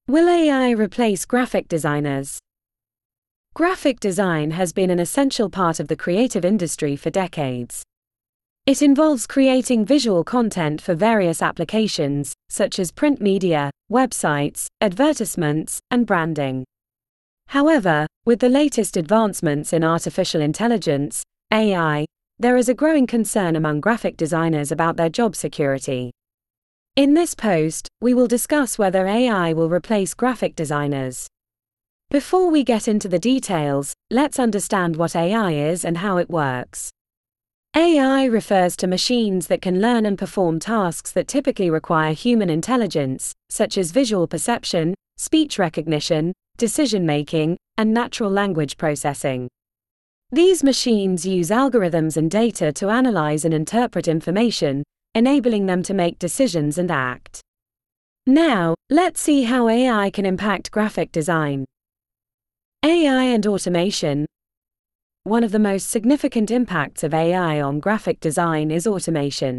Will AI replace graphic designers? Graphic design has been an essential part of the creative industry for decades. It involves creating visual content for various applications, such as print media, websites, advertisements, and branding. However, with the latest advancements in artificial intelligence, AI, there is a growing concern among graphic designers about their job security. In this post, we will discuss whether AI will replace graphic designers. Before we get into the details, let's understand what AI is and how it works. AI refers to machines that can learn and perform tasks that typically require human intelligence, such as visual perception, speech recognition, decision-making, and natural language processing. These machines use algorithms and data to analyze and interpret information, enabling them to make decisions and act. Now, let's see how AI can impact graphic design. AI and automation. One of the most significant impacts of AI on graphic design is automation.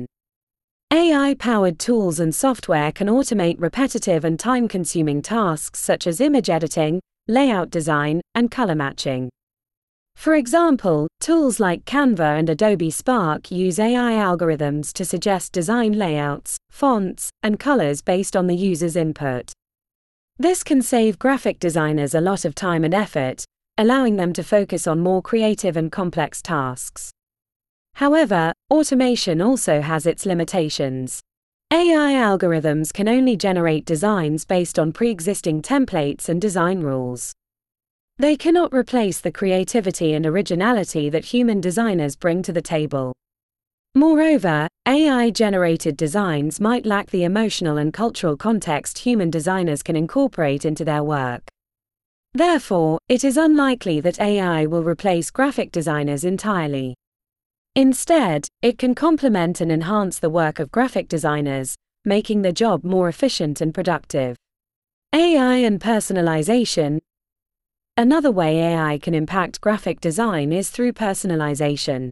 AI-powered tools and software can automate repetitive and time-consuming tasks such as image editing, layout design, and color matching. For example, tools like Canva and Adobe Spark use AI algorithms to suggest design layouts, fonts, and colors based on the user's input. This can save graphic designers a lot of time and effort, allowing them to focus on more creative and complex tasks. However, automation also has its limitations. AI algorithms can only generate designs based on pre-existing templates and design rules. They cannot replace the creativity and originality that human designers bring to the table. Moreover, AI-generated designs might lack the emotional and cultural context human designers can incorporate into their work. Therefore, it is unlikely that AI will replace graphic designers entirely. Instead, it can complement and enhance the work of graphic designers, making the job more efficient and productive. AI and personalization. Another way AI can impact graphic design is through personalization.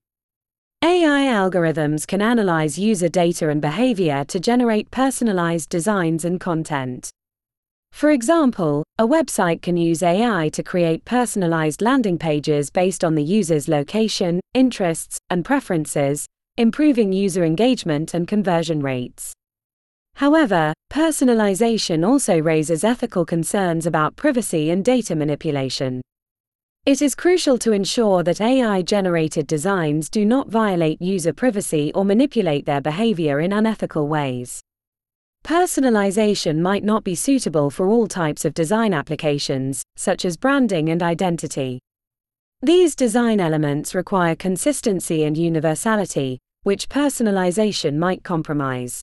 AI algorithms can analyze user data and behavior to generate personalized designs and content. For example, a website can use AI to create personalized landing pages based on the user's location, interests, and preferences, improving user engagement and conversion rates. However, personalization also raises ethical concerns about privacy and data manipulation. It is crucial to ensure that AI-generated designs do not violate user privacy or manipulate their behavior in unethical ways. Personalization might not be suitable for all types of design applications, such as branding and identity. These design elements require consistency and universality, which personalization might compromise.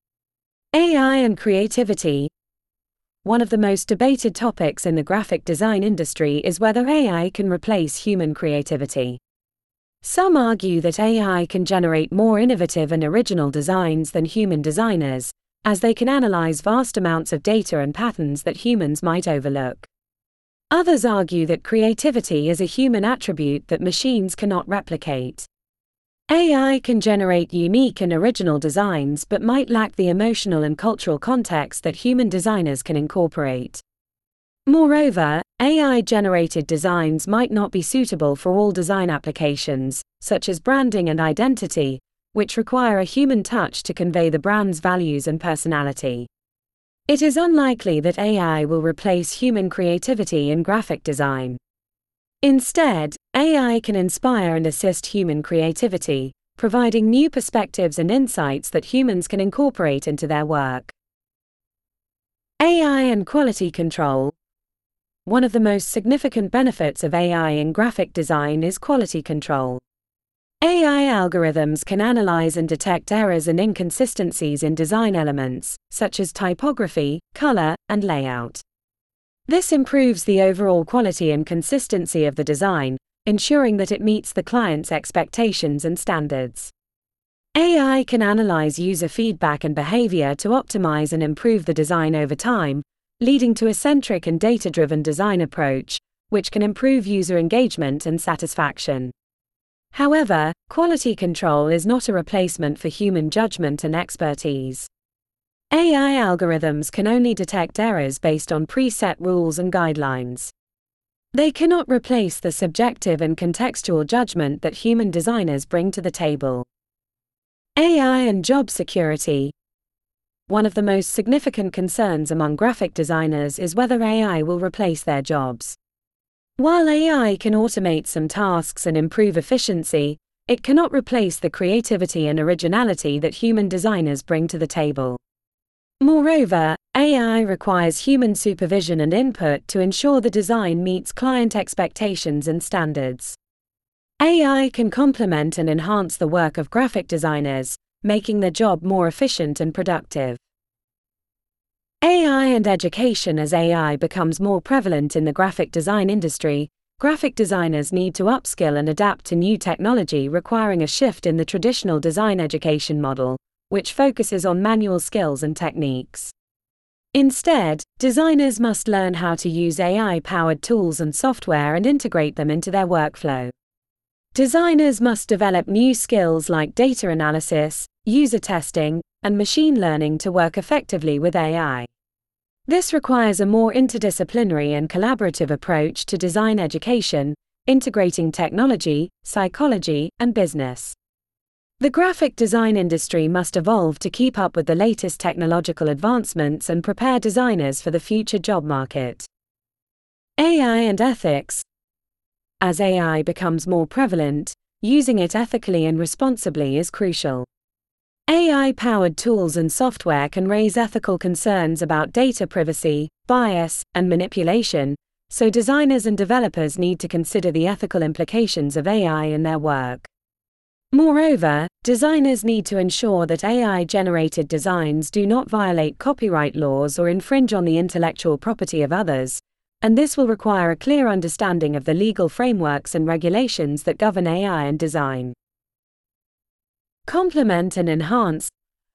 AI and creativity. One of the most debated topics in the graphic design industry is whether AI can replace human creativity. Some argue that AI can generate more innovative and original designs than human designers, as they can analyze vast amounts of data and patterns that humans might overlook. Others argue that creativity is a human attribute that machines cannot replicate. AI can generate unique and original designs but might lack the emotional and cultural context that human designers can incorporate. Moreover, AI-generated designs might not be suitable for all design applications, such as branding and identity, which require a human touch to convey the brand's values and personality. It is unlikely that AI will replace human creativity in graphic design. Instead, AI can inspire and assist human creativity, providing new perspectives and insights that humans can incorporate into their work. AI and quality control. One of the most significant benefits of AI in graphic design is quality control. AI algorithms can analyze and detect errors and inconsistencies in design elements, such as typography, color, and layout. This improves the overall quality and consistency of the design, ensuring that it meets the client's expectations and standards. AI can analyze user feedback and behavior to optimize and improve the design over time, leading to a centric and data-driven design approach, which can improve user engagement and satisfaction. However, quality control is not a replacement for human judgment and expertise. AI algorithms can only detect errors based on preset rules and guidelines. They cannot replace the subjective and contextual judgment that human designers bring to the table. AI and job security. One of the most significant concerns among graphic designers is whether AI will replace their jobs. While AI can automate some tasks and improve efficiency, it cannot replace the creativity and originality that human designers bring to the table. Moreover, AI requires human supervision and input to ensure the design meets client expectations and standards. AI can complement and enhance the work of graphic designers, making their job more efficient and productive. AI and education. As AI becomes more prevalent in the graphic design industry, graphic designers need to upskill and adapt to new technology, requiring a shift in the traditional design education model, which focuses on manual skills and techniques. Instead, designers must learn how to use AI-powered tools and software and integrate them into their workflow. Designers must develop new skills like data analysis, user testing, and machine learning to work effectively with AI. This requires a more interdisciplinary and collaborative approach to design education, integrating technology, psychology, and business. The graphic design industry must evolve to keep up with the latest technological advancements and prepare designers for the future job market. AI and ethics. As AI becomes more prevalent, using it ethically and responsibly is crucial. AI-powered tools and software can raise ethical concerns about data privacy, bias, and manipulation, so designers and developers need to consider the ethical implications of AI in their work. Moreover, designers need to ensure that AI-generated designs do not violate copyright laws or infringe on the intellectual property of others, and this will require a clear understanding of the legal frameworks and regulations that govern AI and design. Complement and enhance.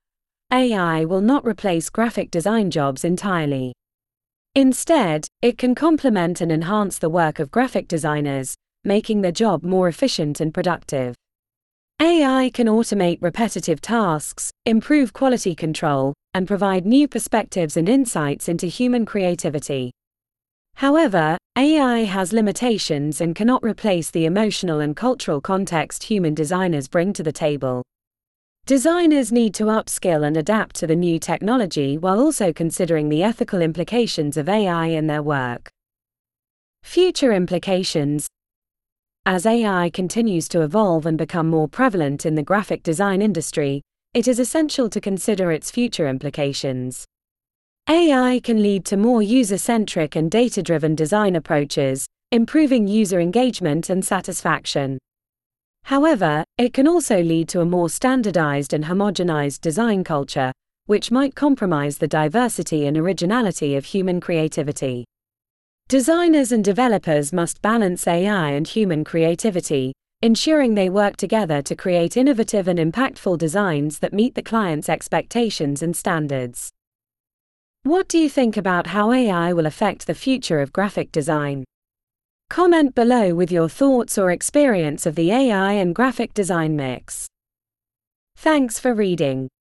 AI will not replace graphic design jobs entirely. Instead, it can complement and enhance the work of graphic designers, making their job more efficient and productive. AI can automate repetitive tasks, improve quality control, and provide new perspectives and insights into human creativity. However, AI has limitations and cannot replace the emotional and cultural context human designers bring to the table. Designers need to upskill and adapt to the new technology while also considering the ethical implications of AI in their work. Future implications. As AI continues to evolve and become more prevalent in the graphic design industry, it is essential to consider its future implications. AI can lead to more user-centric and data-driven design approaches, improving user engagement and satisfaction. However, it can also lead to a more standardized and homogenized design culture, which might compromise the diversity and originality of human creativity. Designers and developers must balance AI and human creativity, ensuring they work together to create innovative and impactful designs that meet the client's expectations and standards. What do you think about how AI will affect the future of graphic design? Comment below with your thoughts or experience of the AI and graphic design mix. Thanks for reading.